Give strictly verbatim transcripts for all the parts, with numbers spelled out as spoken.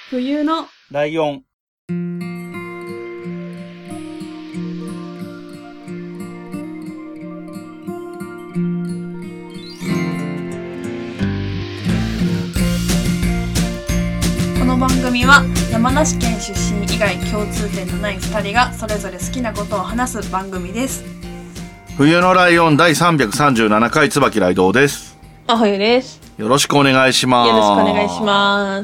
冬のライオン。 この番組は山梨県出身以外共通点のないふたりがそれぞれ好きなことを話す番組です。 冬のライオンだいさんびゃくさんじゅうななかい椿雷道です。 あほゆです。 よろしくお願いします。 よろしくお願いします。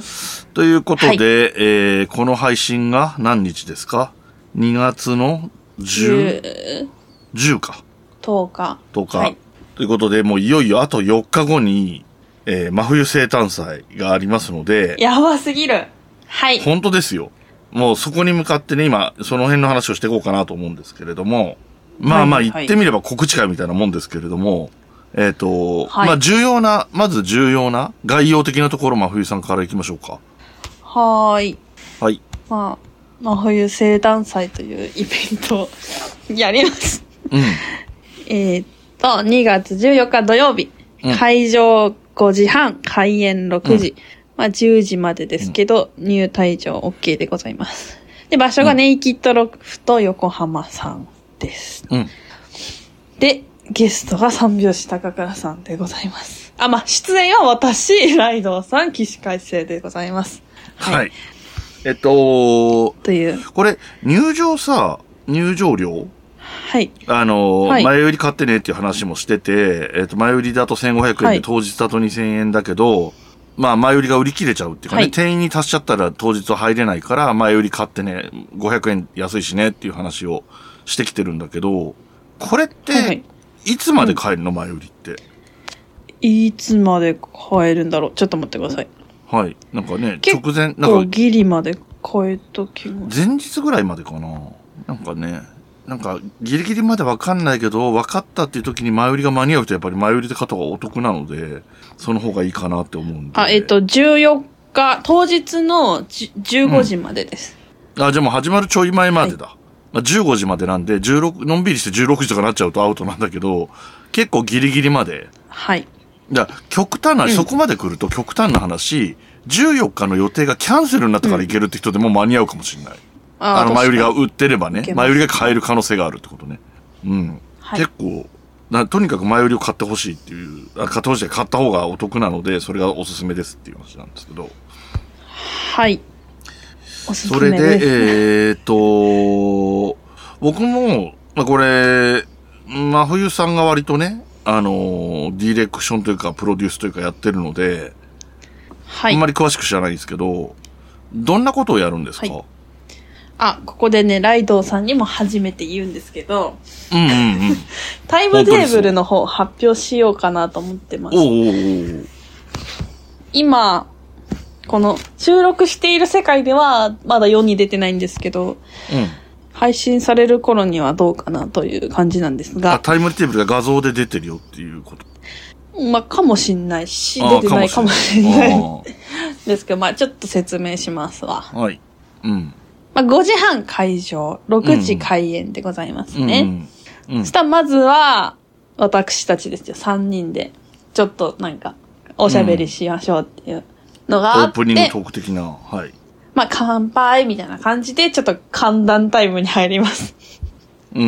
ということで、 はい、 えー、この配信が何日ですか？にがつのじゅう、じゅうか。 とおか。 とおか、 はい。 ということで、もういよいよあとよっかごに、えー、真冬生誕祭がありますので。 やばすぎる。はい。 本当ですよ。もうそこに向かってね、今、その辺の話をしていこうかなと思うんですけれども。まあまあ言ってみれば告知会みたいなもんですけれども。えっと、はい、まあ重要な、まず重要な概要的なところ、真冬さんから行きましょうか。 はーい。 はい。 まあ、真冬生誕祭というイベントをやります。 うん。 えっと、にがつじゅうよっか土曜日、うん、会場ごじはん、開演ろくじ、うん、まあじゅうじまでですけど、うん、入退場 OK でございます。で、場所がネイキッドロフト横浜さんです。 うん。 で、ゲストが三拍子高倉さんでございます。あ、まあ、出演は私、ライドウさん、起死回生でございます。 はい。はい、えっと、 という。 これ、入場さ、入場料はい。 あの、 はい、 前売り買ってねっていう話もしてて、えっと、前売りだとせんごひゃくえんで、はい、当日だとにせんえんだけど、まあ、前売りが売り切れちゃうっていうかね、はい、店員に足しちゃったら当日は入れないから、前売り買ってね、ごひゃくえん安いしねっていう話をしてきてるんだけど、これって、はいはい、いつまで買えるの、うん、前売りって。 いつまで買えるんだろう。ちょっと待ってください。 はい。なんかね、直前、なんか。 結構ギリまで買えときます。 前日ぐらいまでかな。なんかね、なんかギリギリまでわかんないけど、分かったっていう時に前売りが間に合うとやっぱり前売りで買った方がお得なので、その方がいいかなって思うんで。 あ、えっと、じゅうよっか、当日のじゅうごじまでです。 うん、あ、じゃあもう始まるちょい前までだ。はい、まあ、じゅうごじまでなんで、じゅうろく、のんびりしてじゅうろくじとかなっちゃうとアウトなんだけど、結構ギリギリまで。 はい。 じゃあ、極端な、うん、そこまで来ると極端な話、じゅうよっかの予定がキャンセルになったから行けるって人でも間に合うかもしれない。うん、あ, あの、前売りが売ってればね、前売りが買える可能性があるってことね。うん。はい、結構な、とにかく前売りを買ってほしいっていう、あ買ってほしい、買った方がお得なので、それがおすすめですっていう話なんですけど。 はい。おすすめです。 それで、えーっと、僕も、まあ、これ、真冬さんが割とね、あの、ディレクションというか、プロデュースというかやってるので、 はい。 あんまり詳しく知らないんですけど、どんなことをやるんですか？はい、 あ、ここでね、ライドウさんにも初めて言うんですけど、 うんうんうん、 タイムテーブルの方発表しようかなと思ってます。 おうおうおう今、この収録している世界ではまだ世に出てないんですけど、 うん、 配信される頃にはどうかなという感じなんですが。 あ、タイムテーブルが画像で出てるよっていうこと。 まあ、かもしんないし、出てないかもしんないですけど、まあ、ちょっと説明しますわ。 はい。うん。 まあ、ごじはん開場、ろくじ開演でございますね。 うんうんうん、 そしたらまずは、私たちですよ、さんにんで、ちょっとなんか、おしゃべりしましょうっていうのがあって、 うん、オープニングトーク的な、はい。 まあ、乾杯みたいな感じで、ちょっと歓談タイムに入ります。 うん。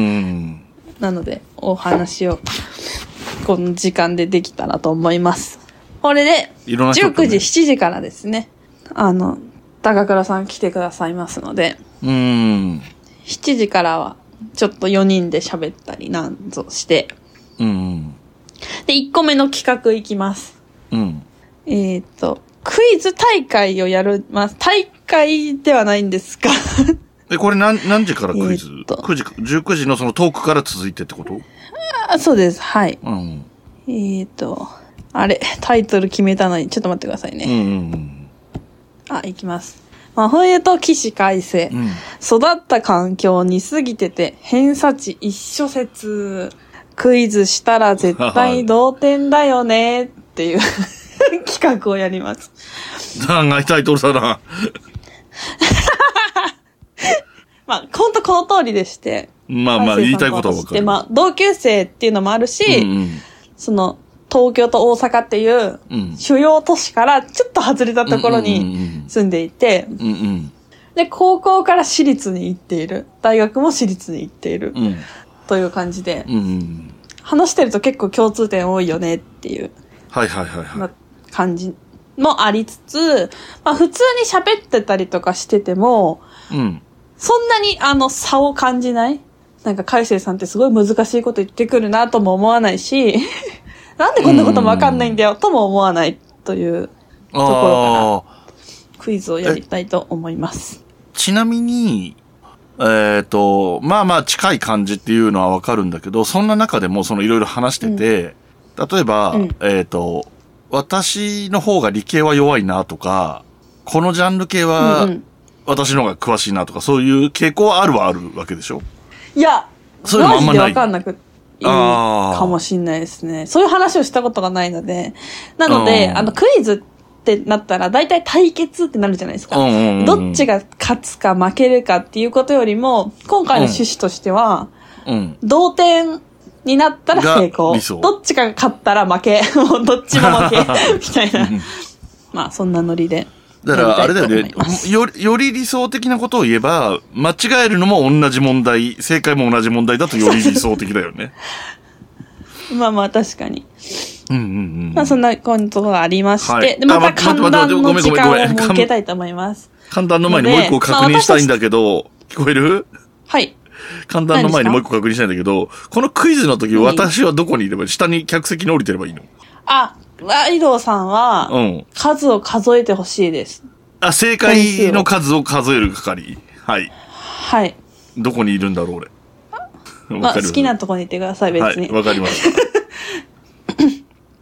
なので、お話を、この時間でできたらと思います。これで、じゅうくじ、しちじからですね、あの、高倉さん来てくださいますので、 うーん。 しちじからは、ちょっとよにんで喋ったりなんぞして、 うん。 で、いっこめの企画いきます。 うん。 えっと、クイズ大会をやる、まあ、大会ではないんですが。 え、これ何、何時からクイズ、 えっと、 くじ、じゅうくじのそのトークから続いてってこと？ あ、そうです。はい。 うん。 えっと、あれ、タイトル決めたのに、ちょっと待ってくださいね。 うんうんうん。 あ、いきます。真冬と起死回生、うん。育った環境に過ぎてて、偏差値一緒説。クイズしたら絶対同点だよねっていう企画をやります。 長いタイトルだな。 まあ、ほんとこの通りでして。 まあまあ、言いたいことはわかる。 まあ、同級生っていうのもあるし、 うんうん、 その、 東京と大阪っていう主要都市からちょっと外れたところに住んでいて、 うんうん、 で、高校から私立に行っている。大学も私立に行っている。うん、という感じで、 うんうん、 話してると結構共通点多いよねっていうはいはいはいはい、 感じもありつつ、まあ普通に喋ってたりとかしてても、うん、そんなにあの差を感じない。なんか海星さんってすごい難しいこと言ってくるなとも思わないし、なんでこんなこともわかんないんだよとも思わないというところからクイズをやりたいと思います。 ちなみに、えっと、まあまあ近い感じっていうのはわかるんだけど、そんな中でもそのいろいろ話してて、うん、例えば、うん、えっと、私の方が理系は弱いなとか、このジャンル系は私の方が詳しいなとか、そういう傾向はあるはあるわけでしょ？ いや、そういうのあんまない。マジでわかんなくいいかもしんないですね。そういう話をしたことがないので。なので、あの、クイズってなったら、大体対決ってなるじゃないですか。うんうんうん、どっちが勝つか負けるかっていうことよりも、今回の趣旨としては、うん、同点になったら成功。どっちかが勝ったら負け。もうどっちも負け。みたいな。まあ、そんなノリで。 だからあれだよね。より、より理想的なことを言えば、間違えるのも同じ問題、正解も同じ問題だとより理想的だよね。 まあまあ確かに。 うんうんうん。 まあそんなことがありまして、はい、でまた簡単の時間を設けたいと思います。 簡単の前にもう一個確認したいんだけど、聞こえる？ はい。 簡単の前にもう一個確認したいんだけど、このクイズの時、私はどこにいればいい？下に客席に降りてればいいの？ あ、ライドウさんは、数を数えてほしいです。 うん、あ、正解の数を数える係。はい。 はい。 どこにいるんだろう、俺。 まあ、好きなとこに行ってください、別に。 はい、わかりました。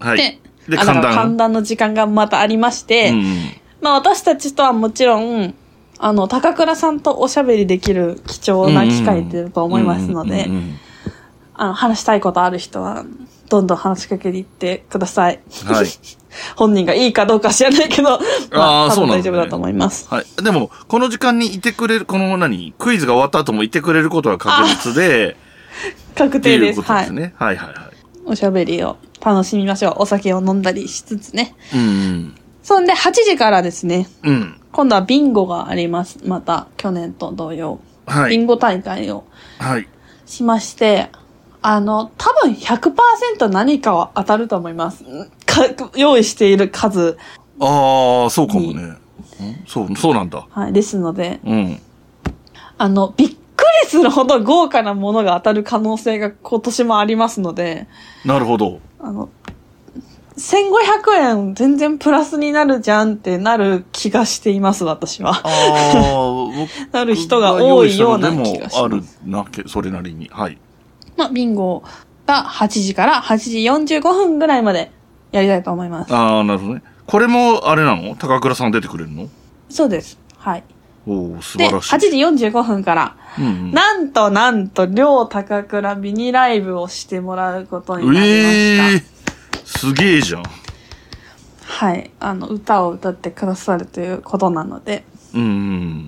はい。 で、で寒暖。寒暖の時間がまたありまして、うん、まあ私たちとはもちろん、あの、高倉さんとおしゃべりできる貴重な機会だと思いますので、あの、話したいことある人は、どんどん話しかけに行ってください。 はい。 本人がいいかどうか知らないけど、まあ、多分大丈夫だと思います。 はい。でも、この時間にいてくれる、この何、クイズが終わった後もいてくれることは確実で、 確定です。 いうことですね。はい、はい、はいはい。 おしゃべりを楽しみましょう。お酒を飲んだりしつつね。 うん、うん。 そんで、はちじからですね。 うん。 今度はビンゴがあります。また、去年と同様。 はい。 ビンゴ大会を。 はい。 しまして、あの、多分 ひゃくパーセント 何かは当たると思います。か用意している数。 ああ、そうかもね。んそう、そうなんだ。 はい。ですので、 うん。 あの、びっくりするほど豪華なものが当たる可能性が今年もありますので。 なるほど。 あの、せんごひゃくえん全然プラスになるじゃんってなる気がしています、私は。 ああ、 なる人が多いような気がします。 あるな、それなりに。はい。 まあ、ビンゴがはちじからはちじよんじゅうごふんぐらいまでやりたいと思います。 ああ、なるほどね。これも、あれなの？高倉さん出てくれるの？ そうです。はい。 おー、素晴らしい。 で、はちじよんじゅうごふんから、うんうん、なんとなんと、両高倉ミニライブをしてもらうことになりました。えー、 すげえじゃん。 はい。あの、歌を歌ってくださるということなので。 うんうん。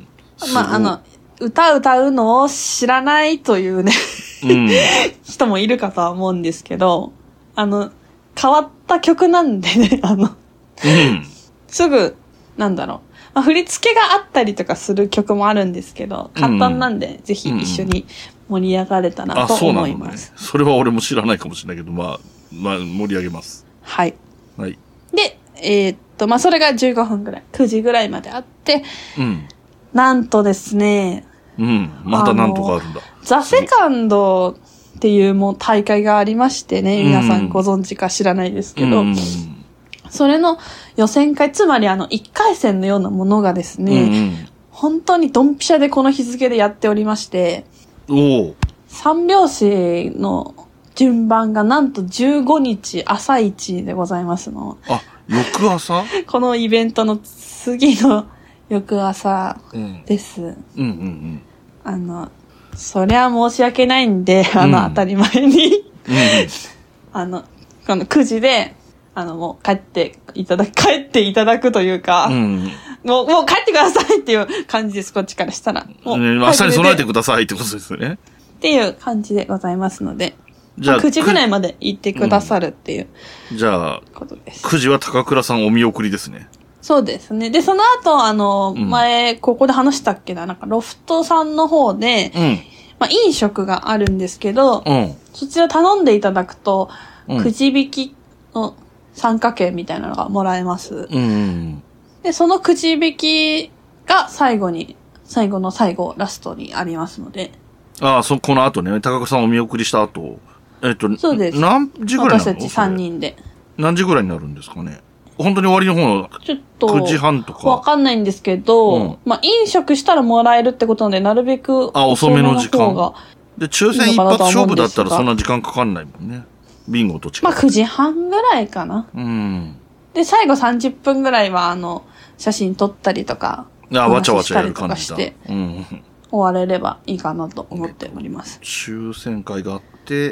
まあ、あの、歌歌うのを知らないというね、うん、人もいるかとは思うんですけど、あの、変わった曲なんでね、あの、 うん、 すぐ、なんだろう、まあ、振り付けがあったりとかする曲もあるんですけど、簡単なんで、うん、ぜひ一緒に盛り上がれたらと思います。 うんうん、あ、そうなのね。それは俺も知らないかもしれないけど、まあ、まあ、盛り上げます。 はい。 はい。 で、えー、っと、まあ、それがじゅうごふんぐらい、くじぐらいまであって、 うん。 なんとですね、 うん、またなんとかあるんだ。 ザ・セカンドっていうもう大会がありましてね、皆さんご存知か知らないですけど、うん、それの予選会、つまりあのいっかい戦のようなものがですね、うん、本当にドンピシャでこの日付でやっておりまして、 お三拍子の順番がなんとじゅうごにち朝一でございますの。 あ、翌朝このイベントの次の翌朝です。うん、 うんうんうん。 あの、そりゃ申し訳ないんで、あの、うん、当たり前に、うん、あの、このくじで、あの、もう帰っていただく、帰っていただくというか、うん、もう、もう帰ってくださいっていう感じです、こっちからしたら。もう、 明日に備えてくださいってことですよね。 っていう感じでございますので。 じゃあ、 くじぐらいまで行ってくださるっていう、 うん、じゃあ、 ことです。 くじは高倉さんお見送りですね。 そうですね。で、その後、あの、うん、前、ここで話したっけな、なんかロフトさんの方で、うん、まあ、飲食があるんですけど、うん、そちら頼んでいただくと、うん、くじ引きの参加券みたいなのがもらえます。うん、で、そのくじ引きが最後に、最後の最後、ラストにありますので。 ああ、そ、この後ね、高倉さんお見送りした後、えっと、 そうです。 何時ぐらいなの？ 私たちさんにんで。 何時ぐらいになるんですかね？本当に終わりの方のちょっとくじはんとか。 わかんないんですけど、うん、まあ、飲食したらもらえるってことなので、なるべくあ、遅めの時間。で、抽選一発勝負だったらそんな時間かかんないもんね。ビンゴと違う。 まあ、くじはんぐらいかな。うん。で、最後さんじゅっぷんぐらいは、あの、写真撮ったりとか、 あ、わちゃわちゃやる感じだ。 して、うん。終われればいいかなと思っております。 抽選会があって、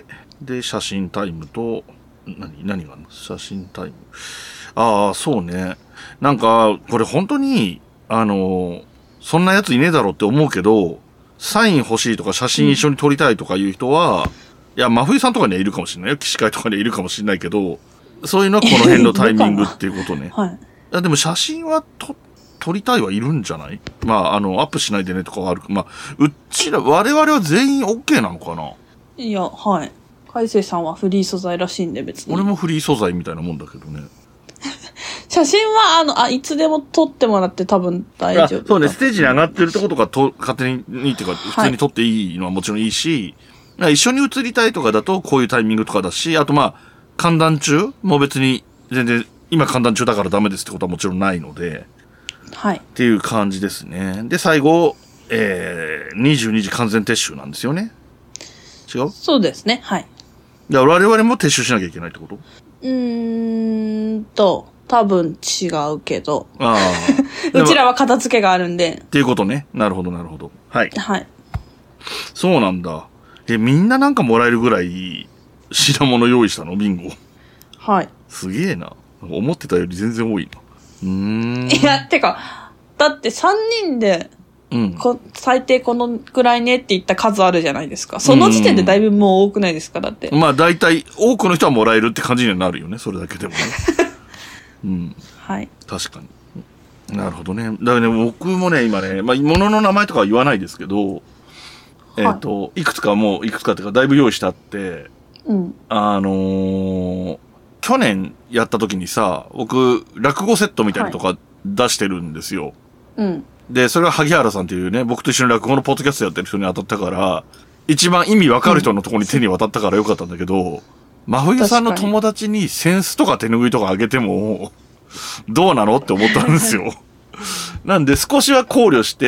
で、写真タイムと、何、何があるの？写真タイム。ああ、そうね。なんか、これ本当に、あの、そんなやついねえだろって思うけど、サイン欲しいとか写真一緒に撮りたいとかいう人は、うん、いや、真冬さんとかにはいるかもしれないよ。騎士会とかにはいるかもしれないけど、そういうのはこの辺のタイミングっていうことね。はい。いや、でも写真は撮、撮りたいはいるんじゃない？まあ、あの、アップしないでねとかはある。まあ、うちら、我々は全員 OK なのかな？ いや、はい。海星さんはフリー素材らしいんで別に。 俺もフリー素材みたいなもんだけどね。 写真は、あの、あ、いつでも撮ってもらって多分大丈夫。 そうね、ステージに上がってるとことかと、勝手に、いいっていうか、普通に撮っていいのはもちろんいいし、はい、一緒に写りたいとかだと、こういうタイミングとかだし、あとまあ、観覧中も別に、全然、今観覧中だからダメですってことはもちろんないので、 はい。 っていう感じですね。で、最後、えー、にじゅうにじ完全撤収なんですよね。違う？ そうですね、はい。 いや、我々も撤収しなきゃいけないってこと？ うーんと、多分違うけど。 ああ。うちらは片付けがあるんで。 っていうことね。なるほど、なるほど。はい。 はい。 そうなんだ。え、みんななんかもらえるぐらい品物用意したの？ビンゴ。 はい。 すげえな。思ってたより全然多いな。うーん。 いや、てか、だってさんにんで、うん、こ最低このぐらいねって言った数あるじゃないですか。その時点でだいぶもう多くないですか？だって。 まあ大体多くの人はもらえるって感じにはなるよね。それだけでもね。うん。 はい。 確かに。なるほどね。だからね、僕もね、今ね、まあ、物の名前とかは言わないですけど、えっと、はい、いくつかもう、いくつかっていうか、だいぶ用意したって、うん、あのー、去年やった時にさ、僕、落語セットみたいなのとか出してるんですよ。はい、うん。で、それは萩原さんっていうね、僕と一緒に落語のポッドキャストやってる人に当たったから、一番意味わかる人のところに手に渡ったからよかったんだけど、うん、真冬さんの友達にセンスとか手拭いとかあげても、どうなのって思ったんですよ。なんで少しは考慮して、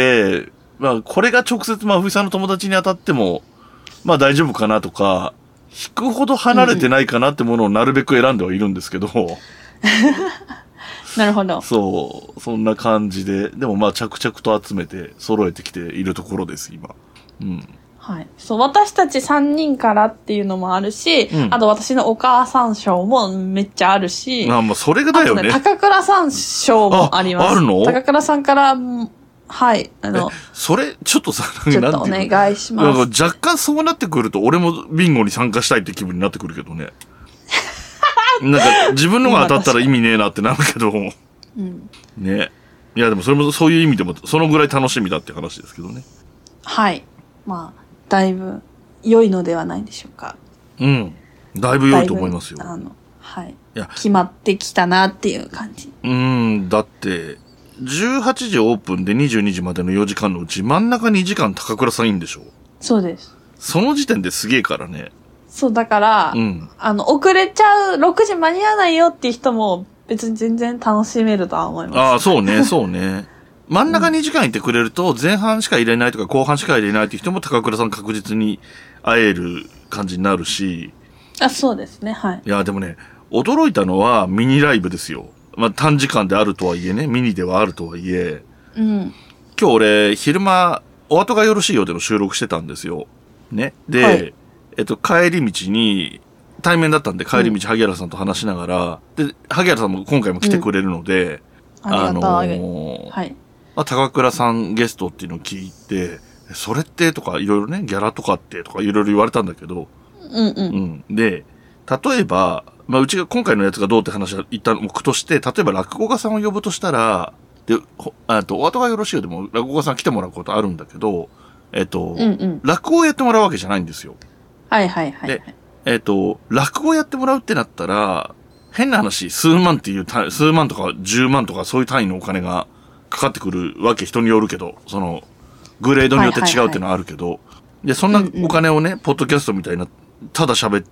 まあこれが直接真冬さんの友達に当たっても、まあ大丈夫かなとか、引くほど離れてないかなってものをなるべく選んではいるんですけど。 なるほど。 そう、そんな感じで、でもまあ着々と集めて揃えてきているところです、今。うん。 はい。そう、私たちさんにんからっていうのもあるし、うん、あと私のお母さん賞もめっちゃあるし、 あ、もうそれがだよね。 あとね、高倉さん賞もあります。 あ、あるの？ 高倉さんから、はい、あの、 それ、ちょっとさ、 ちょっとお願いします。 若干そうなってくると、俺もビンゴに参加したいって気分になってくるけどね。なんか、自分のが当たったら意味ねえなってなるけど、うん、ね。いや、でもそれもそういう意味でも、そのぐらい楽しみだって話ですけどね。 はい。まあ、だいぶ良いのではないでしょうか。 うん。だいぶ良いと思いますよ。 あの、はい。いや、決まってきたなっていう感じ。 うん、だって、じゅうはちじオープンでにじゅうにじまでのよじかんのうち真ん中にじかん高倉さんいいんでしょ？ そうです。 その時点ですげえからね。 そう、だから、うん、あの、遅れちゃう、ろくじ間に合わないよっていう人も別に全然楽しめるとは思います。 ああ、そうね、そうね。真ん中にじかんいてくれると、前半しか入れないとか後半しか入れないっていう人も高倉さん確実に会える感じになるし。 あ、そうですね、はい。 いや、でもね、驚いたのはミニライブですよ。まあ、短時間であるとはいえね、ミニではあるとはいえ。うん。今日俺、昼間、お後がよろしいようでの収録してたんですよ。ね。で、はい、えっと、帰り道に、対面だったんで帰り道、萩原さんと話しながら、うん、で、萩原さんも今回も来てくれるので、 うん、ありがとう。あのー、はい。 まあ、高倉さんゲストっていうのを聞いて、それってとかいろいろね、ギャラとかってとかいろいろ言われたんだけど、 うんうん。 うん。で、例えば、まあ、うちが今回のやつがどうって話は言った目として、例えば落語家さんを呼ぶとしたら、で、あと、お後がよろしいよでも、落語家さん来てもらうことあるんだけど、えっと、 うんうん、 落語をやってもらうわけじゃないんですよ。 はいはいはい、はい。 で、えっと、落語やってもらうってなったら、変な話、数万っていう単位、数万とか十万とかそういう単位のお金がかかってくるわけ、人によるけど、その、グレードによって違うっていうのはあるけど、はいはいはい、で、そんなお金をね、うんうん、ポッドキャストみたいな、ただ喋って、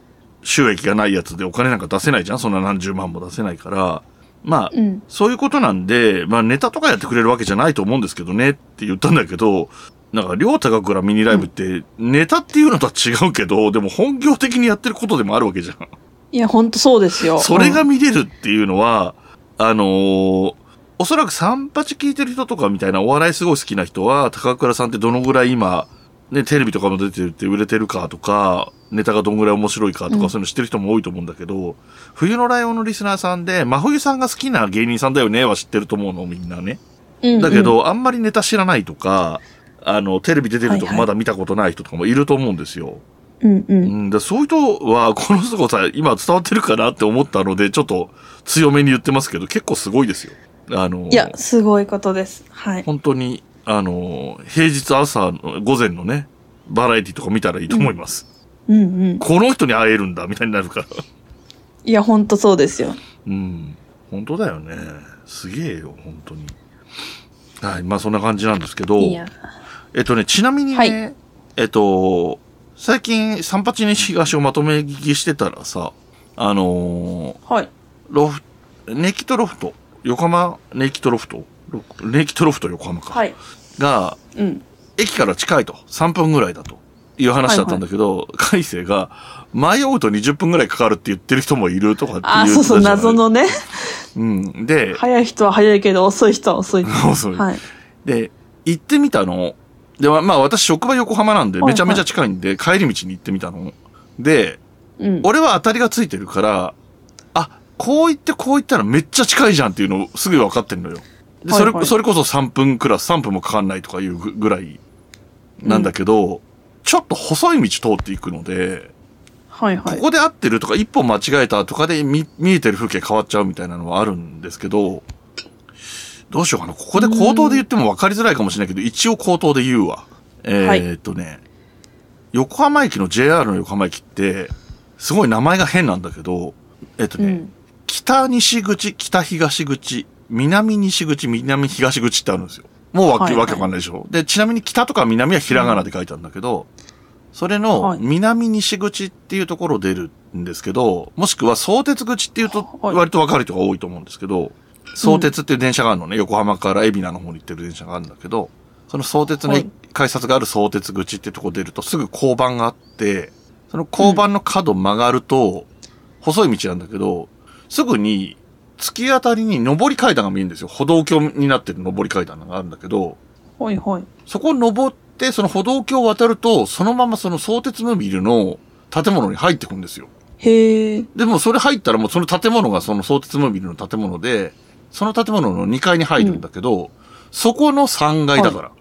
収益がないやつでお金なんか出せないじゃん、そんな何十万も出せないから、まあ、うん、そういうことなんで、まあネタとかやってくれるわけじゃないと思うんですけどねって言ったんだけど、なんか、両高倉ミニライブって、ネタっていうのとは違うけど、でも本業的にやってることでもあるわけじゃん。 いや、ほんとそうですよ。 それが見れるっていうのは、うん、あのー、おそらく三八聞いてる人とかみたいなお笑いすごい好きな人は、高倉さんってどのぐらい今、ね、テレビとかも出てるって売れてるかとか、ネタがどんぐらい面白いかとか、うん、そういうの知ってる人も多いと思うんだけど、冬のライオンのリスナーさんで、真冬さんが好きな芸人さんだよねは知ってると思うの、みんなね。うんうん、だけど、あんまりネタ知らないとか、あの、テレビ出てるとかまだ見たことない人とかもいると思うんですよ。 はいはい、うんうん。 うん、でそういう人は、この凄さ、今伝わってるかなって思ったので、ちょっと強めに言ってますけど、結構すごいですよ。あの、 いや、すごいことです。はい。 本当に、あの、平日朝の、午前のね、バラエティとか見たらいいと思います。 うん、うんうん。 この人に会えるんだ、みたいになるから。 いや、本当そうですよ。 うん。本当だよね。すげえよ、本当に。はい。まあ、そんな感じなんですけど。いや。えっとね、ちなみにね、はい、えっと、最近、三八西東をまとめ聞きしてたらさ、あのー、はい。 ロフ、ネキトロフト、横浜ネキトロフト、ネキトロフト横浜か。 はい。 が、 うん。 駅から近いと。さんぷんぐらいだと。いう話だったんだけど、海星が、迷うとにじゅっぷんぐらいかかるって言ってる人もいるとかっていう。 あ、そうそう、謎のね。 うん。で、 早い人は早いけど、遅い人は遅い。 遅い。 はい。 で、行ってみたの。で、まあ私職場横浜なんでめちゃめちゃ近いんで、はいはい、帰り道に行ってみたの。で、うん、俺は当たりがついてるから、あ、こう言ってこう言ったらめっちゃ近いじゃんっていうのをすぐ分かってんのよ。で、それ、はいはい、それこそさんぷんクラス、さんぷんもかかんないとかいうぐらいなんだけど、うん、ちょっと細い道通っていくので、 はいはい。 ここで合ってるとか一本間違えたとかで見、見えてる風景変わっちゃうみたいなのはあるんですけど、どうしようかな。ここで口頭で言っても分かりづらいかもしれないけど、一応口頭で言うわ。えー、っとね、はい、横浜駅の ジェイアール の横浜駅って、すごい名前が変なんだけど、えー、っとね、うん、北西口、北東口、南西口、南東口ってあるんですよ。もうわけ、はいはい、わけわかんないでしょ。で、ちなみに北とか南はひらがなで書いてあるんだけど、うん、それの南西口っていうところ出るんですけど、もしくは相鉄口っていうと割とわかる人が多いと思うんですけど、相鉄っていう電車があるのね、うん、横浜から海老名の方に行ってる電車があるんだけど、その相鉄の改札がある相鉄口っていうところ出るとすぐ交番があって、その交番の角曲がると、細い道なんだけど、すぐに突き当たりに上り階段が見えるんですよ。歩道橋になってる上り階段があるんだけど、 はいはい。 そこを登って、その歩道橋を渡ると、そのままその相鉄モビルの建物に入ってくんですよ。 へー。 でもそれ入ったらもうその建物がその相鉄モビルの建物で、その建物のにかいに入るんだけど、うん、そこのさんがいだから。はい、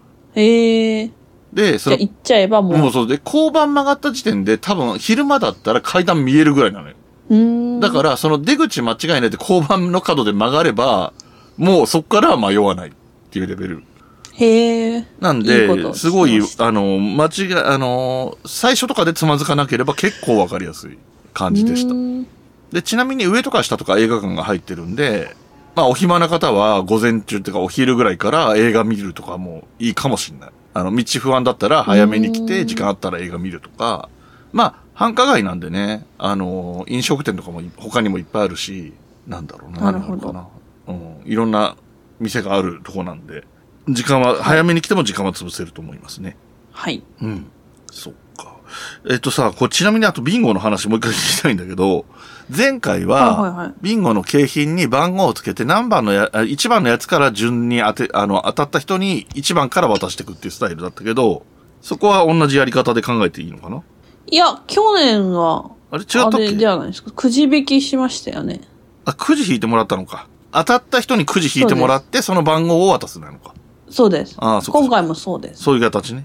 へー。 で、それ。 じゃあ行っちゃえばもう。 もうそうで、交番曲がった時点で多分昼間だったら階段見えるぐらいなのよ。 うーん。 だから、その出口間違いないで交番の角で曲がれば、もうそこからは迷わないっていうレベル。 へー。 なんで、いいすごい、あの、間違い、あの、最初とかでつまずかなければ結構わかりやすい感じでした。で、ちなみに上とか下とか映画館が入ってるんで、まあお暇な方は午前中っていうかお昼ぐらいから映画見るとかもいいかもしれない。あの、道不安だったら早めに来て時間あったら映画見るとか、まあ、繁華街なんでね、あの、飲食店とかも他にもいっぱいあるし、なんだろうな。 なるほど。 なうん。いろんな店があるとこなんで、時間は、早めに来ても時間は潰せると思いますね。 はい。 うん。そっか。えっとさ、これちなみにあとビンゴの話もう一回聞きたいんだけど、前回は、はいはいはい、ビンゴの景品に番号をつけて何番のや、いちばんのやつから順に当て、あの、当たった人にいちばんから渡していくっていうスタイルだったけど、そこは同じやり方で考えていいのかな？ いや、去年は、 あれ違ったっけ？あれじゃないですか。くじ引きしましたよね。 あ、くじ引いてもらったのか。当たった人にくじ引いてもらって、その番号を渡すなのか。 そうです。 ああ、そうか。 今回もそうです。 そういう形ね。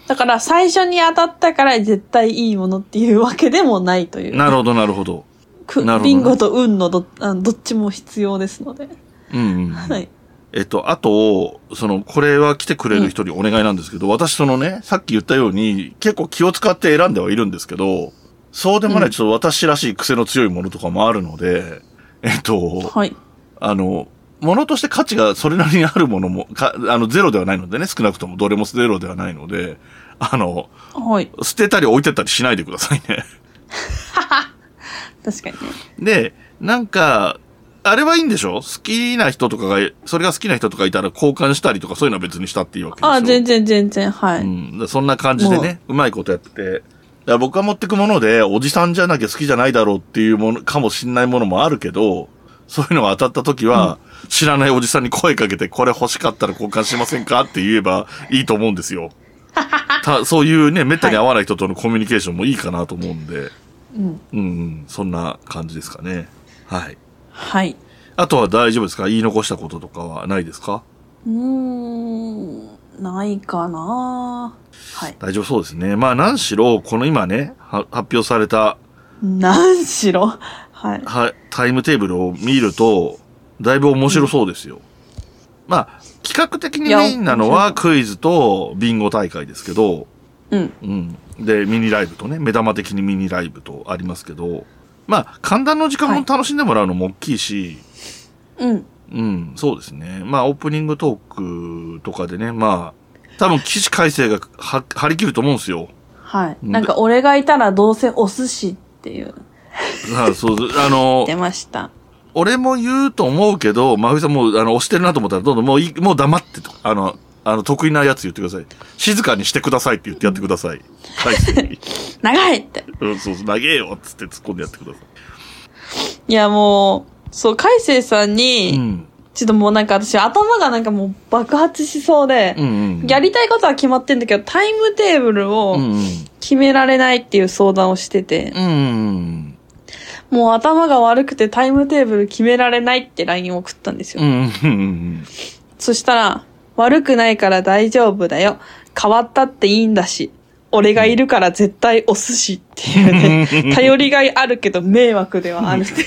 だから最初に当たったから絶対いいものっていうわけでもないという。 なるほど、なるほど。 ビンゴと運の ど, あのどっちも必要ですので。 うんうん。 はい。 えっと、あと、その、これは来てくれる人にお願いなんですけど、うん、私そのね、さっき言ったように、結構気を使って選んではいるんですけど、そうでもないちょっと私らしい癖の強いものとかもあるので、えっと、 はい。 あの、ものとして価値がそれなりにあるものも、か、あの、ゼロではないのでね、少なくともどれもゼロではないので、あの、 はい。 捨てたり置いてったりしないでくださいね。 確かにね。 で、なんか、あれはいいんでしょ？好きな人とかが、それが好きな人とかいたら交換したりとかそういうのは別にしたっていいわけでしょ？ あ、全然全然、はい。 うん。そんな感じでね、うまいことやってて。だから僕が持ってくもので、おじさんじゃなきゃ好きじゃないだろうっていうもの、かもしんないものもあるけど、そういうのが当たった時は、うん、知らないおじさんに声かけて、これ欲しかったら交換しませんかって言えばいいと思うんですよ。たそういうね、めったに会わない人とのコミュニケーションもいいかなと思うんで、うん、うん、そんな感じですかね。はい。 はい。 あとは大丈夫ですか？言い残したこととかはないですか？ うーん、ないかな。はい。 大丈夫そうですね。まあ何しろ、この今ね、は発表された、 何しろはい。 は、タイムテーブルを見ると、だいぶ面白そうですよ。うん、まあ、企画的にメインなのはクイズとビンゴ大会ですけど、 うん。 うん。で、ミニライブとね、目玉的にミニライブとありますけど、まあ、寒暖の時間も楽しんでもらうのも大きいし、 はい、うん。 うん、そうですね。まあ、オープニングトークとかでね、まあ、多分、起死回生がは張り切ると思うんですよ。 はい。なんか、俺がいたらどうせお寿司っていう。 あそう、あの、 出ました。 俺も言うと思うけど、まふいさんもう、あの、押してるなと思ったら、どんどんもういい、もう黙ってと、あの、あの、得意なやつ言ってください。静かにしてくださいって言ってやってください。回生に。 長いって。 うん、そうそう、長えよっつって突っ込んでやってください。 いや、もう、そう、海星さんに、うん、ちょっともうなんか私頭がなんかもう爆発しそうで、うんうんうん、やりたいことは決まってんだけど、タイムテーブルを決められないっていう相談をしてて、 うんうん、 もう頭が悪くてタイムテーブル決められないって ライン を送ったんですよ。 うんうんうん、 そしたら、悪くないから大丈夫だよ。変わったっていいんだし。俺がいるから絶対お寿司っていうね、頼りがいあるけど迷惑ではあるっていう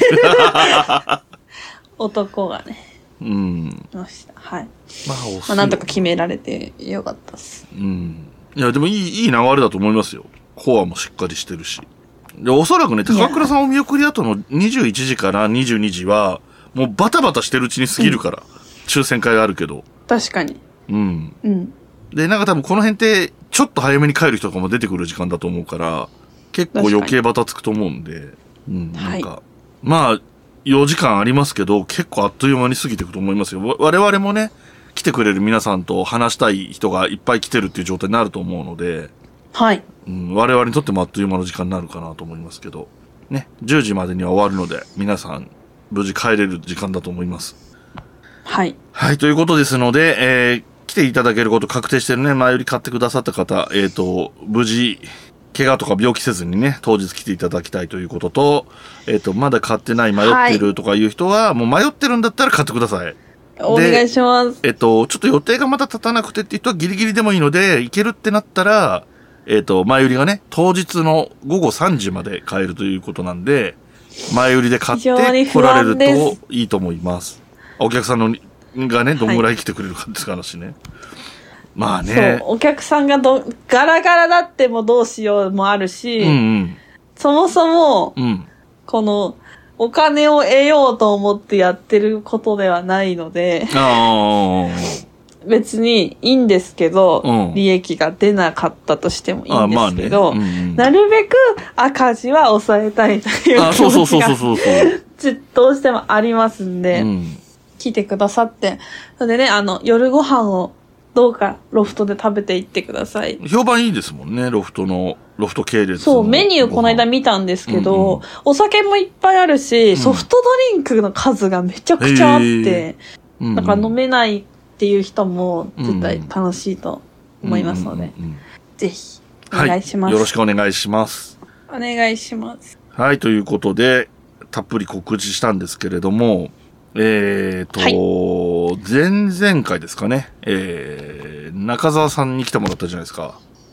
男がね、 うん、 いました。はい。 まあ、 まあ、なんとか決められてよかったっす。 うん。いや、でもいい、いい流れだと思いますよ。コアもしっかりしてるし。で、おそらくね、高倉さんお見送り後のにじゅういちじからにじゅうにじは、もうバタバタしてるうちに過ぎるから、うん、抽選会があるけど。 確かに。 うん。 うん。 で、なんか多分この辺って、ちょっと早めに帰る人とかも出てくる時間だと思うから、結構余計バタつくと思うんで、うん、なんか、はい、まあ、よじかんありますけど、結構あっという間に過ぎていくと思いますよ。我々もね、来てくれる皆さんと話したい人がいっぱい来てるっていう状態になると思うので、 はい。 うん、我々にとってもあっという間の時間になるかなと思いますけど、ね、じゅうじまでには終わるので、皆さん、無事帰れる時間だと思います。 はい。 はい、ということですので、えー、来ていただけること確定してるね、前より買ってくださった方、えっと、無事、怪我とか病気せずにね、当日来ていただきたいということと、えっと、まだ買ってない、迷ってるとかいう人は、はい、もう迷ってるんだったら買ってください。 お願いします。 えっと、ちょっと予定がまだ立たなくてっていう人はギリギリでもいいので、行けるってなったら、えっと、前売りがね、当日のごごさんじまで買えるということなんで、前売りで買って来られるといいと思います。お客さんのがね、どんぐらい来てくれるかって話ね。はい、まあね。 そう、お客さんがど、ガラガラだってもどうしようもあるし、 うんうん、 そもそも、 うん、 この、お金を得ようと思ってやってることではないので、 あ別にいいんですけど、うん、利益が出なかったとしてもいいんですけど、 ねうんうん、なるべく赤字は抑えたいという気持ちがどうしてもありますんで、うん、来てくださって、それでね、あの、夜ご飯をどうかロフトで食べていってください。 評判いいですもんね、ロフトの、ロフト系列の。 そう、メニューこの間見たんですけど、うんうん、お酒もいっぱいあるし、ソフトドリンクの数がめちゃくちゃあって、うん、だから飲めないっていう人も絶対楽しいと思いますので、うんうんうんうん、ぜひお願いします、 はい。よろしくお願いします。 お願いします。 はい、ということで、たっぷり告知したんですけれども、えーと、はい、前々回ですかね、えー、中澤さんに来てもらったじゃないですか。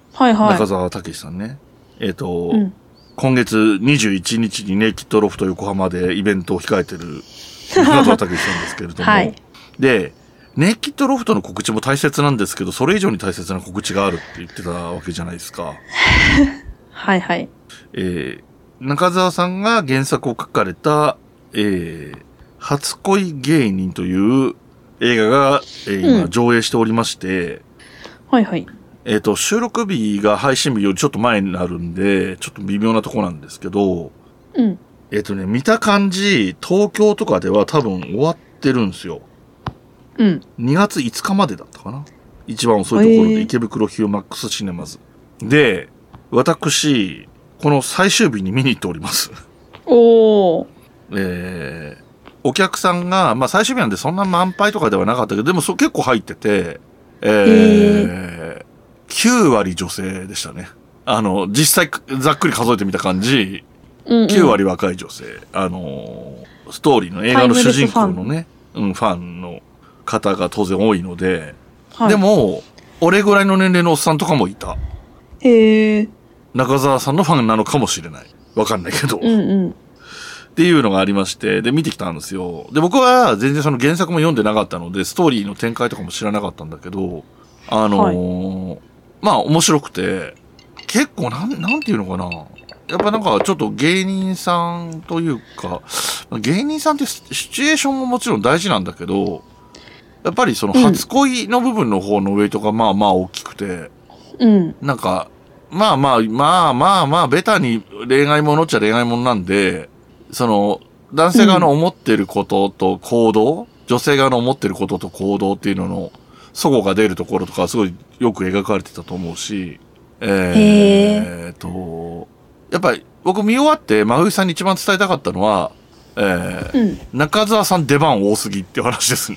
はいはい。 中澤武さんね。えっ、ー、と、 うん、 今月にじゅういちにちにネイキッドロフト横浜でイベントを控えてる中澤武さんですけれども。はい。で、ネイキッドロフトの告知も大切なんですけど、それ以上に大切な告知があるって言ってたわけじゃないですか。 はいはい。 えー、中澤さんが原作を書かれた、えー、初恋芸人という映画が、えー、今上映しておりまして、うん、 はいはい。 えっと、収録日が配信日よりちょっと前になるんで、ちょっと微妙なとこなんですけど、 うん。 えっとね、見た感じ、東京とかでは多分終わってるんですよ。 うん。 にがついつかまでだったかな。一番遅いところで、池袋ヒューマックスシネマズ。で、私、この最終日に見に行っております。 おー。 えー、お客さんが、まあ最終日なんでそんな満杯とかではなかったけど、でもそ結構入ってて、えー、えー、きゅうわり女性でしたね。あの、実際ざっくり数えてみた感じ、うんうん、きゅうわり若い女性。あのー、ストーリーの映画の主人公のね、うん、ファンの方が当然多いので、はい、でも、俺ぐらいの年齢のおっさんとかもいた。 へえ。 中澤さんのファンなのかもしれない。わかんないけど。 うんうん。 っていうのがありまして、で、見てきたんですよ。で、僕は全然その原作も読んでなかったので、ストーリーの展開とかも知らなかったんだけど、あのーはい、まあ面白くて、結構なん、なんていうのかな。やっぱなんかちょっと芸人さんというか、芸人さんってシチュエーションももちろん大事なんだけど、やっぱりその初恋の部分の方のウェイトがまあまあ大きくて、 うん。 なんか、まあまあ、まあまあまあ、ベタに恋愛ものっちゃ恋愛ものなんで、その、男性側の思ってることと行動、うん、女性側の思ってることと行動っていうのの、齟齬が出るところとかすごいよく描かれてたと思うし、えー、えーと、やっぱり僕見終わって真冬さんに一番伝えたかったのは、えーうん、中澤さん出番多すぎっていう話ですね。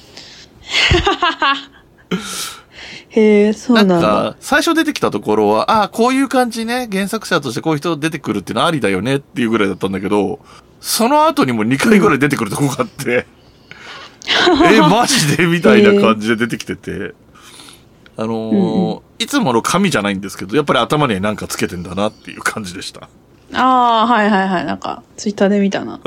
へえ、そうなんだ。なんか、 最初出てきたところは、ああ、こういう感じね、原作者としてこういう人出てくるっていうのはありだよねっていうぐらいだったんだけど、その後にもにかいぐらい出てくるとこがあって、うん、え、マジでみたいな感じで出てきてて、あのーうんうん、いつもの神じゃないんですけど、やっぱり頭には何かつけてんだなっていう感じでした。 ああ、はいはいはい。なんか、ツイッターで見たな。 うん。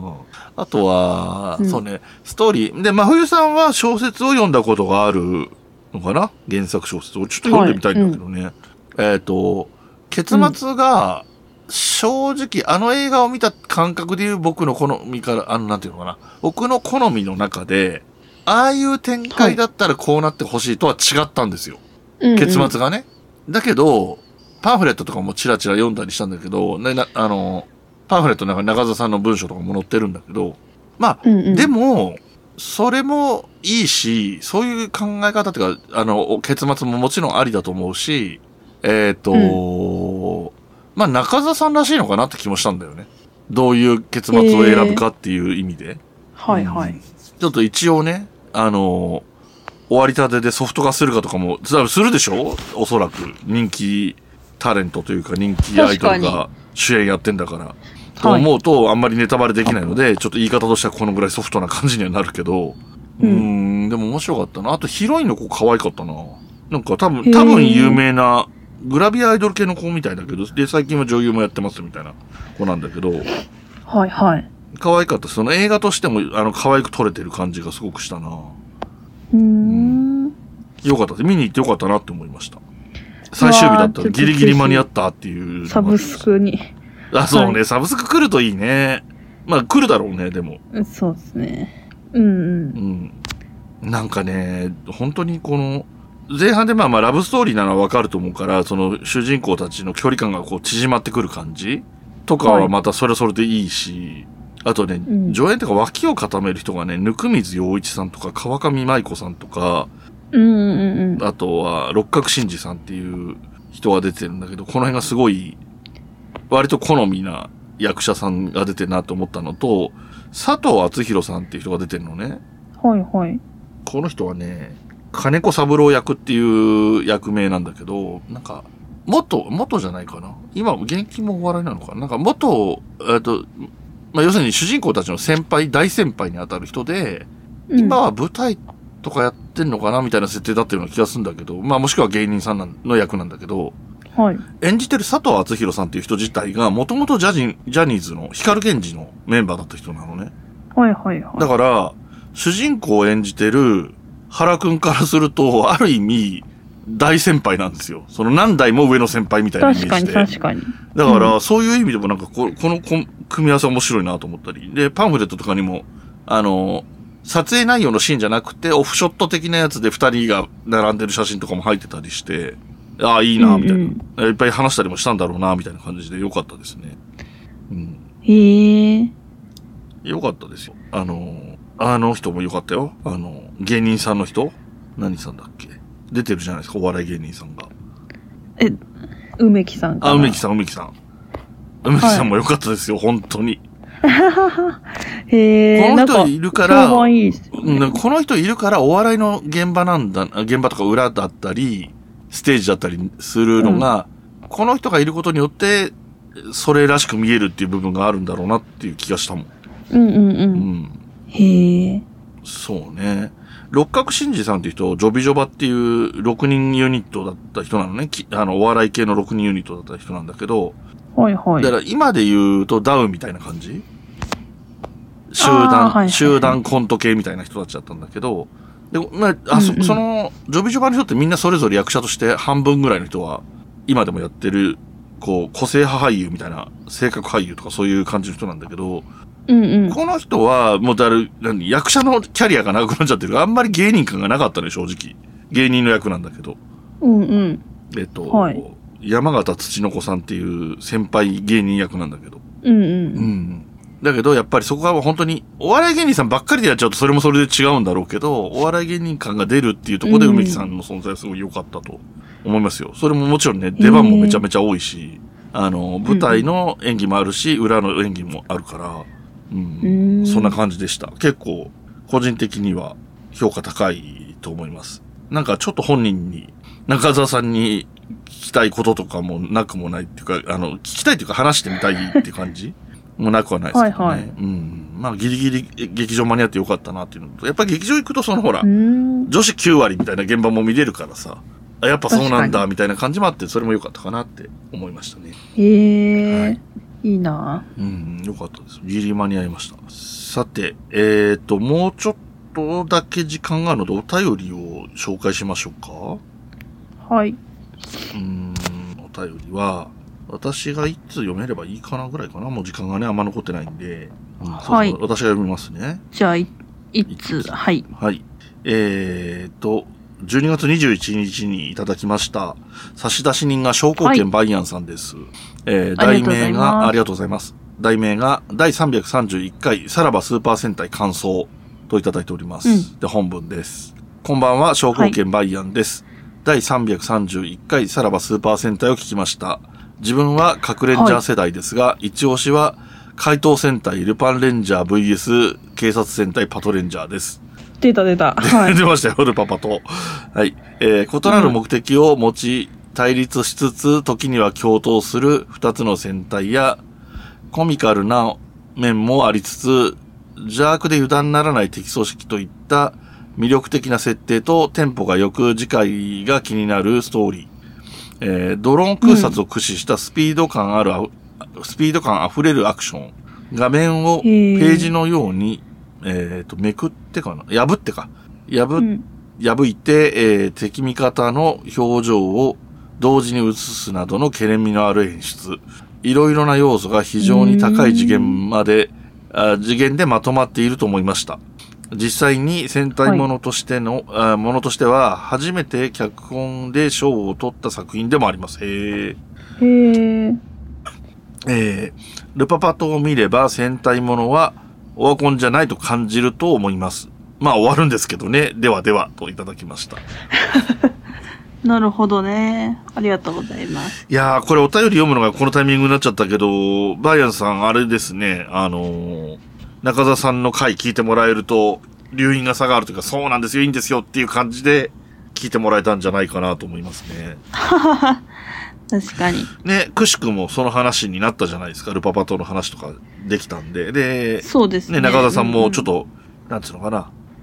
あとは、うん、そうね、ストーリー。で、真冬さんは小説を読んだことがあるのかな、原作小説をちょっと読んでみたいんだけどね。はいうん、えっ、ー、と、結末が、正直、あの映画を見た感覚でいう僕の好みから、あの、なんていうのかな。僕の好みの中で、ああいう展開だったらこうなってほしいとは違ったんですよ。はい、結末がね。うんうん、だけど、パンフレットとかもチラチラ読んだりしたんだけど、ね、なあの、パンフレットの中に中澤さんの文章とかも載ってるんだけど、まあ、うんうん、でも、それもいいし、そういう考え方っていうか、あの、結末ももちろんありだと思うし、えっ、ー、と、うん、まあ中澤さんらしいのかなって気もしたんだよね。どういう結末を選ぶかっていう意味で。 はいはい、うん。 ちょっと一応ね、あの、終わりたてでソフト化するかとかも、するでしょ？おそらく。人気タレントというか人気アイドルが主演やってんだから。と思うと、あんまりネタバレできないので、ちょっと言い方としてはこのぐらいソフトな感じにはなるけど、うん、うーん、でも面白かったな。あとヒロインの子可愛かったな。なんか多分、多分有名な、グラビアアイドル系の子みたいだけど、で、最近は女優もやってますみたいな子なんだけど、 はいはい。 可愛かった。その映画としても、あの、可愛く撮れてる感じがすごくしたな。 うーん。 よかった。見に行ってよかったなって思いました。最終日だったらギリギリ間に合ったっていう。 サブスクに。 あ、そうね、はい、サブスク来るといいね。まあ来るだろうね、でも。 そうですね。うんうん。 うん。なんかね、本当にこの、前半でまあまあラブストーリーなのはわかると思うから、その主人公たちの距離感がこう縮まってくる感じとかはまたそれはそれでいいし、はい、あとね、うん、助演とか脇を固める人がね、温水洋一さんとか川上舞子さんとか、 うんうんうん、 あとは六角真治さんっていう人が出てるんだけど、この辺がすごい、割と好みな役者さんが出てるなと思ったのと、佐藤敦弘さんっていう人が出てるのね。 はいはい。 この人はね、金子三郎役っていう役名なんだけど、なんか、元、元じゃないかな。今、現役もお笑いなのかな。なんか元、えっと、まあ、要するに主人公たちの先輩、大先輩にあたる人で、うん、今は舞台とかやってんのかなみたいな設定だったような気がするんだけど、まあもしくは芸人さんの役なんだけど、 はい。 演じてる佐藤敦弘さんっていう人自体が、もともとジャジ、ジャニーズの光源氏のメンバーだった人なのね。 はいはいはい。 だから、主人公を演じてる原くんからすると、ある意味、大先輩なんですよ。その何代も上の先輩みたいなイメージで。 確かに確かに。 だから、うん、そういう意味でもなんかこ、この組み合わせ面白いなと思ったり。で、パンフレットとかにも、あの、撮影内容のシーンじゃなくて、オフショット的なやつで二人が並んでる写真とかも入ってたりして、ああ、いいな、みたいな、うんうん。いっぱい話したりもしたんだろうな、みたいな感じでよかったですね。うん。 へえ。 よかったですよ。あの、あの人もよかったよ。あの、芸人さんの人何さんだっけ出てるじゃないですか、お笑い芸人さんが。 え、梅木さんかな。 あ、梅木さん、梅木さん。梅木さんもよかったですよ、はい、本当に。 へこの人いるから、 いいですね、 この人いるからお笑いの現場なんだ、現場とか裏だったり、ステージだったりするのが、うん、この人がいることによって、それらしく見えるっていう部分があるんだろうなっていう気がしたもん。 うんうんうん。うん、へえ。 そうね。六角真治さんっていう人、ジョビジョバっていうろくにんユニットだった人なのね。あの、お笑い系のろくにんユニットだった人なんだけど。 はいはい。 だから今で言うとダウンみたいな感じ集団、はいはい、集団コント系みたいな人たちだったんだけど、で、まあ、あ、うんうん、そ、その、ジョビジョバの人ってみんなそれぞれ役者として半分ぐらいの人は、今でもやってる、こう、個性派俳優みたいな、性格俳優とかそういう感じの人なんだけど、 うんうん、 この人は、もうだる、何、役者のキャリアがなくなっちゃってる。あんまり芸人感がなかったね、正直。芸人の役なんだけど。 うんうん。 えっと、 はい、 山形土の子さんっていう先輩芸人役なんだけど。 うんうん。 うん。だけど、やっぱりそこは本当に、お笑い芸人さんばっかりでやっちゃうとそれもそれで違うんだろうけど、お笑い芸人感が出るっていうところで梅木さんの存在はすごい良かったと思いますよ。それももちろんね、出番もめちゃめちゃ多いし、あの、舞台の演技もあるし、裏の演技もあるから、うん、そんな感じでした。結構、個人的には評価高いと思います。なんかちょっと本人に、中澤さんに聞きたいこととかもなくもないっていうか、あの、聞きたいっていうか話してみたいっていう感じもなくはないですけどね。はいはい、うん。まあギリギリ劇場間に合ってよかったなっていうのと、やっぱり劇場行くとそのほら、女子きゅう割みたいな現場も見れるからさ、やっぱそうなんだみたいな感じもあって、それも良かったかなって思いましたね。 へー。 はい、 いいなぁ。うん、良かったです。ギリ間に合いました。さて、えーと、もうちょっとだけ時間があるのでお便りを紹介しましょうか。はい。 うーん、お便りは、私がいつ読めればいいかなぐらいかな。もう時間がね、あんま残ってないんで。うん、 はい。 そうそう、私が読みますね。 じゃあ、い、いつ、はい。 はい。えーと、じゅうにがつにじゅういちにちにいただきました。差出人が商工券バイアンさんです。はい、えー、題名が、ありがとうございます。題名が、だいさんびゃくさんじゅういっかい、さらばスーパー戦隊感想といただいております。うん、で、本文です。こんばんは、商工券バイアンです。はい、だいさんびゃくさんじゅういっかい、さらばスーパー戦隊を聞きました。自分は核レンジャー世代ですが、はい、一押しは、怪盗戦隊ルパンレンジャー ブイエス 警察戦隊パトレンジャーです。 出た出た。 はい、出ましたよ、ルパパと。はい。えー、異なる目的を持ち、対立しつつ、時には共闘する二つの戦隊や、コミカルな面もありつつ、邪悪で油断ならない敵組織といった魅力的な設定とテンポが良く、次回が気になるストーリー。えー、ドローン空撮を駆使したスピード感ある、うん、スピード感溢れるアクション。画面をページのように、えっと、めくってかな破ってか。破、うん、破いて、えー、敵味方の表情を同時に映すなどの懸念味のある演出。いろいろな要素が非常に高い次元まで、あ次元でまとまっていると思いました。実際に戦隊ものとしての、はい、あものとしては初めて脚本で賞を取った作品でもあります。へー。 へー。 えー、ルパパとを見れば戦隊ものはオワコンじゃないと感じると思います。まあ終わるんですけどね。ではではといただきました。 なるほどね。ありがとうございます。 いやー、これお便り読むのがこのタイミングになっちゃったけど、バイアンさんあれですね、あのー、中澤さんの回聞いてもらえると、留飲が下がるというか、そうなんですよ、いいんですよっていう感じで聞いてもらえたんじゃないかなと思いますね。 確かに。 ね、くしくもその話になったじゃないですか。ルパパとの話とかできたんで。で、 そうですね。 ね、中澤さんもちょっと、うんうん、なんつうのかな、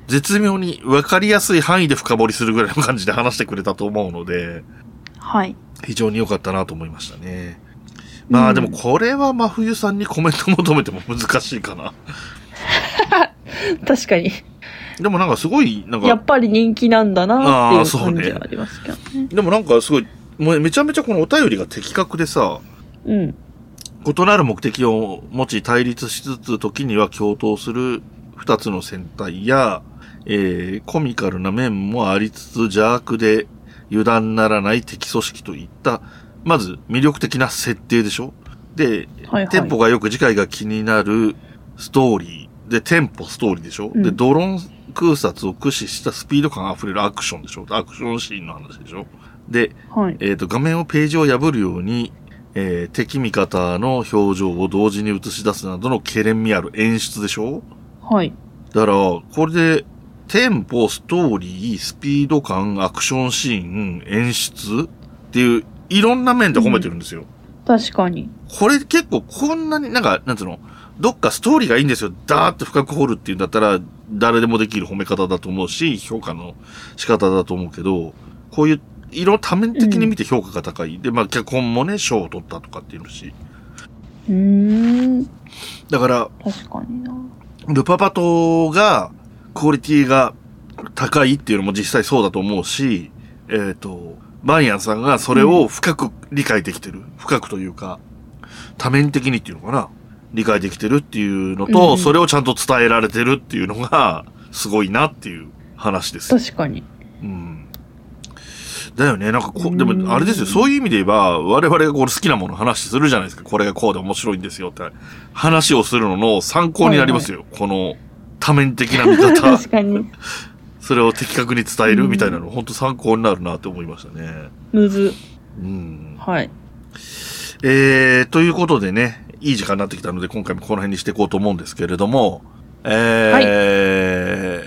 絶妙に分かりやすい範囲で深掘りするぐらいの感じで話してくれたと思うので、 はい。 非常に良かったなと思いましたね。まあでもこれは真冬さんにコメント求めても難しいかな。 確かに。 でもなんかすごい、なんか。 やっぱり人気なんだなっていう感じはありますけどね。 でもなんかすごい、もうめちゃめちゃこのお便りが的確でさ、 うん。 異なる目的を持ち対立しつつ時には共闘する二つの戦隊や、えー、コミカルな面もありつつ邪悪で油断ならない敵組織といった、まず魅力的な設定でしょ。で、はいはい、テンポがよく次回が気になるストーリー。で、テンポストーリーでしょ、うん、で、ドローン空撮を駆使したスピード感あふれるアクションでしょ。アクションシーンの話でしょ。で、はい、えっと、画面をページを破るように、えー、敵味方の表情を同時に映し出すなどのけれん味ある演出でしょ。 はい。 だから、これで、テンポ、ストーリー、スピード感、アクションシーン、演出っていう、いろんな面で褒めてるんですよ。 うん、確かに。 これ結構こんなになんか、なんつうの、どっかストーリーがいいんですよ。ダーって深く掘るっていうんだったら、誰でもできる褒め方だと思うし、評価の仕方だと思うけど、こういう、色多面的に見て評価が高い。うん、で、まあ、脚本もね、賞を取ったとかっていうし。 うーん。 だから、 確かにな。 ルパパトが、クオリティが高いっていうのも実際そうだと思うし、えっ、ー、と、バンヤンさんがそれを深く理解できてる。うん、深くというか、多面的にっていうのかな。理解できてるっていうのと、うん、それをちゃんと伝えられてるっていうのが、すごいなっていう話です。 確かに。 うん。だよね。なんかこ、でも、あれですよ。そういう意味で言えば、我々がこれ好きなもの話するじゃないですか。これがこうで面白いんですよって。話をするのの参考になりますよ。はいはい、この多面的な見方。 確かに。 それを的確に伝えるみたいなの、本当参考になるなって思いましたね。 むず。 うん。 はい。 えー、ということでね、いい時間になってきたので、今回もこの辺にしていこうと思うんですけれども、えー、はい、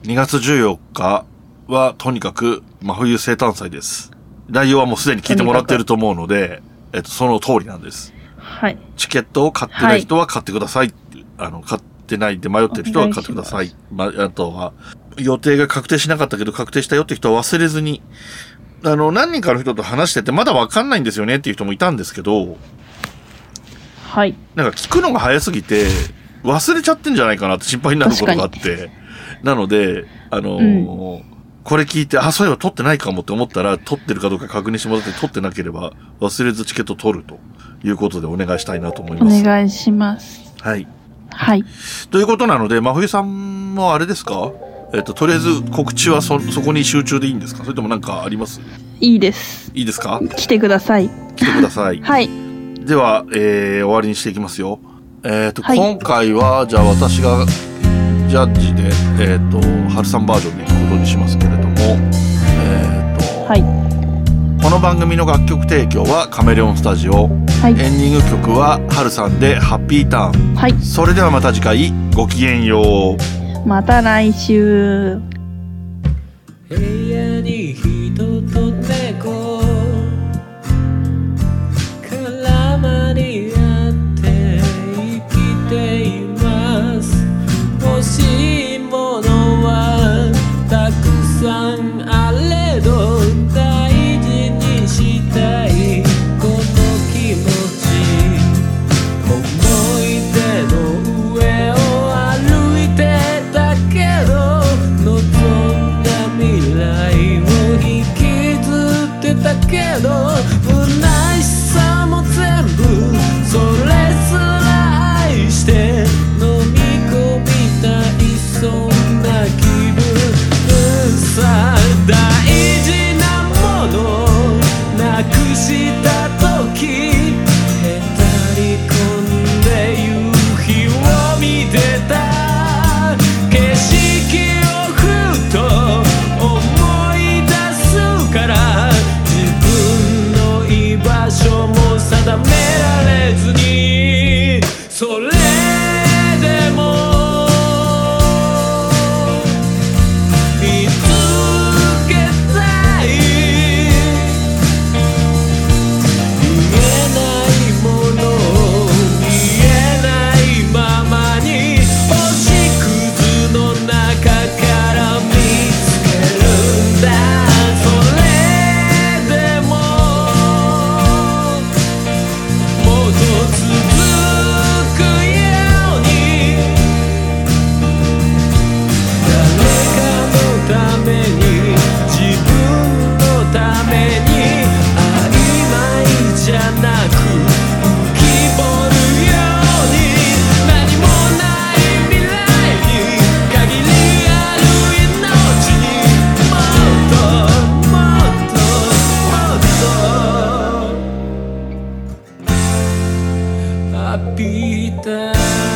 にがつじゅうよっかは、とにかく、真冬生誕祭です。内容はもうすでに聞いてもらっていると思うので、えっと、その通りなんです。 はい。 チケットを買ってない人は買ってください。はい、あの、買ってないで迷ってる人は買ってください。ま、あとは、予定が確定しなかったけど確定したよって人は忘れずに、あの、何人かの人と話しててまだわかんないんですよねっていう人もいたんですけど、 はい。 なんか聞くのが早すぎて、忘れちゃってんじゃないかなって心配になることがあって、なので、あのーうん、これ聞いて、あ、そういえば取ってないかもって思ったら、取ってるかどうか確認してもらって、取ってなければ忘れずチケット取るということでお願いしたいなと思います。 お願いします。 はい。 はい。 ということなので、真冬さんもあれですか？えっと、とりあえず告知はそ、そこに集中でいいんですか？それともなんかあります？ いいです。 いいですか？ 来てください。 来てください。 はい。 では、えー、終わりにしていきますよ。えっと、 はい、今回は、じゃあ私がジャッジで、えっと、春さんバージョンでいくことにしますけれども、えっと、 はい。 この番組の楽曲提供はカメレオンスタジオ。はい。エンディング曲は春さんでハッピーターン。 はい。 それではまた次回、ごきげんよう。また来週。 部屋に人と猫絡まり合って生きています。欲しいものはたくさんあれど大事にしたいこの気持ち、思い出の上を歩いてたけど望んだ未来を引きずってたけど虚しさも全部それすら愛して飲み込みたいそんな気分さ。大事なものなくした時へたり込んで夕日を見てた景色をふと思い出すから自分の居場所も定められずにそれでも見つけびた